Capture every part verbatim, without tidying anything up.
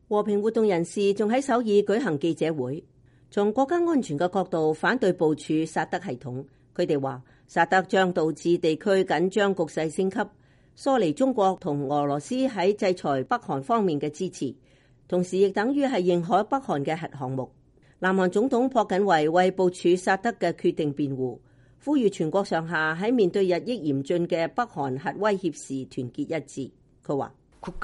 和平活動人士仲喺首爾舉行記者會，從國家安全嘅角度反對部署薩德系統。佢哋話薩德將導致地區緊張局勢升級，疏離中國同俄羅斯喺制裁北韓方面嘅支持，同時亦等於係認可北韓嘅核項目。南韓總統朴槿惠為部署薩德嘅決定辯護，呼籲全國上下喺面對日益嚴峻嘅北韓核威脅時團結一致。佢話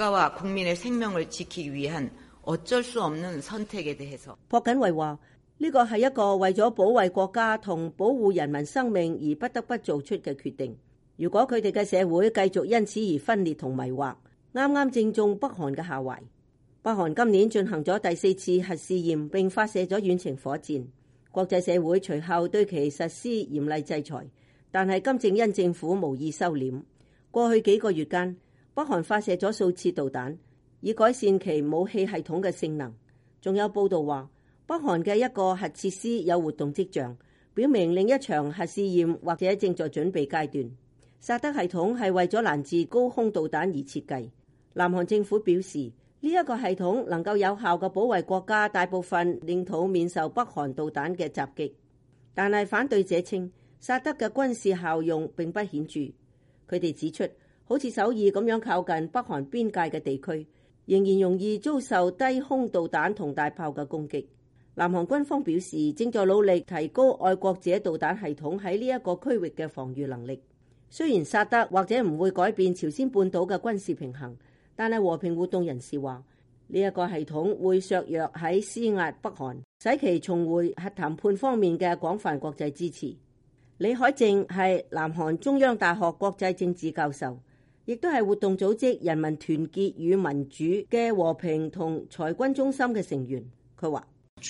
朴槿惠話呢個係一個為咗保衛國家同保護人民生命而不得不做出嘅決定。如果佢哋嘅社會繼續因此而分裂同迷惑，啱啱正中北韓嘅下懷。北韓今年進行咗第四次核試驗，並發射咗遠程火箭。國際社會隨後對其實施嚴厲制裁，但係金正恩政府無意收斂。過去幾個月間，北韓發射咗數次導彈，以改善其武器系統嘅性能。仲有報道話，北韓嘅一個核設施有活動跡象，表明另一場核試驗或者正在準備階段。薩德系統係為咗攔截高空導彈而設計。南韓政府表示，呢一個系統能夠有效嘅保衛國家大部分領土免受北韓導彈嘅襲擊。但係反對者稱，薩德嘅軍事效用並不顯著。佢哋指出，好似首爾咁樣靠近北韓邊界嘅地區，仍然容易遭受低空導彈同大炮嘅攻擊。南韓軍方表示，正在努力提高愛國者導彈系統喺呢一個區域嘅防禦能力。雖然薩德或者唔會改變朝鮮半島嘅軍事平衡，但係和平活動人士話，呢一個系統會削弱喺施壓北韓，使其重回核談判方面嘅廣泛國際支持。李海正係南韓中央大學國際政治教授，亦都係活動組織人民團結與民主嘅和平同裁軍中心嘅成員。佢話：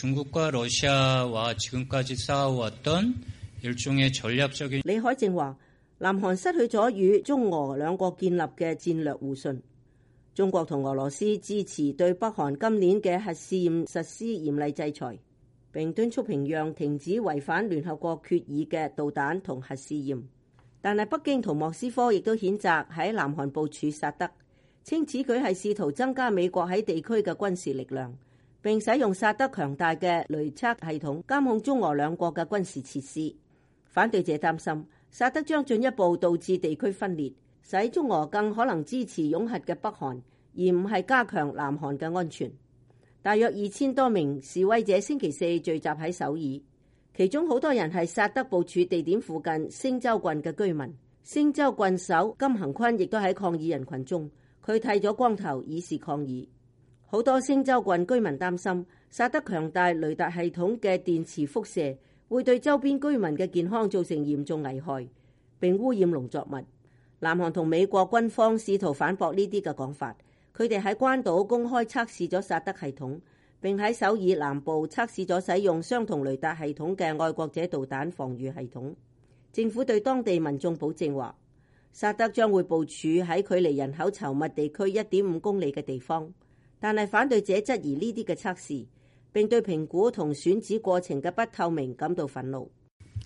李海正話，南韓失去咗與中俄兩國建立嘅戰略互信。中國同俄羅斯支持對北韓今年嘅核試驗實施嚴厲制裁，並敦促平壤停止違反聯合國決議嘅導彈同核試驗。但係北京同莫斯科亦都譴責喺南韓部署薩德，稱此舉係試圖增加美國喺地區嘅軍事力量，並使用薩德強大嘅雷測系統監控中俄兩國嘅軍事設施。反對者擔心薩德將進一步導致地區分裂，使中俄更可能支持擁核嘅北韓，而唔係加強南韓嘅安全。大約二千多名示威者星期四聚集喺首爾，其中好多人係薩德部署地點附近星洲郡嘅居民。星洲郡守金恒坤亦都喺抗議人群中，佢剃咗光頭以示抗議。好多星洲郡居民擔心薩德強大雷達系統嘅電磁輻射會對周邊居民嘅健康造成嚴重危害，並污染農作物。南韓同美國軍方試圖反駁呢啲嘅講法，佢哋喺關島公開測試咗薩德系統，並喺首爾南部測試咗使用相同雷達系統嘅愛國者導彈防禦系統。政府對當地民眾保證話，薩德將會部署喺距離人口稠密地區一點五公里嘅地方。但係反對者質疑呢啲嘅測試，並對評估同選址過程嘅不透明感到憤怒。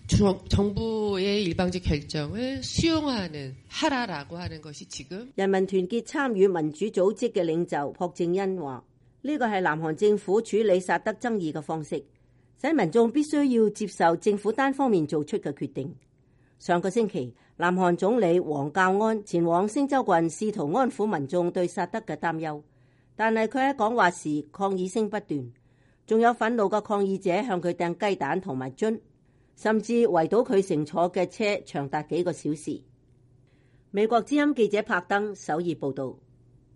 人民團結參與民主組織嘅領袖朴正恩話：呢個係南韓政府處理薩德爭議嘅方式，使民眾必須要接受政府單方面做出嘅決定。上個星期，南韓總理黃教安前往星洲郡，試圖安撫民眾對薩德嘅擔憂，但係佢喺講話時抗議聲不斷，仲有憤怒嘅抗議者向佢掟雞蛋同埋樽，甚至圍堵佢乘坐嘅車長達幾個小時。美國之音記者柏登首爾報道。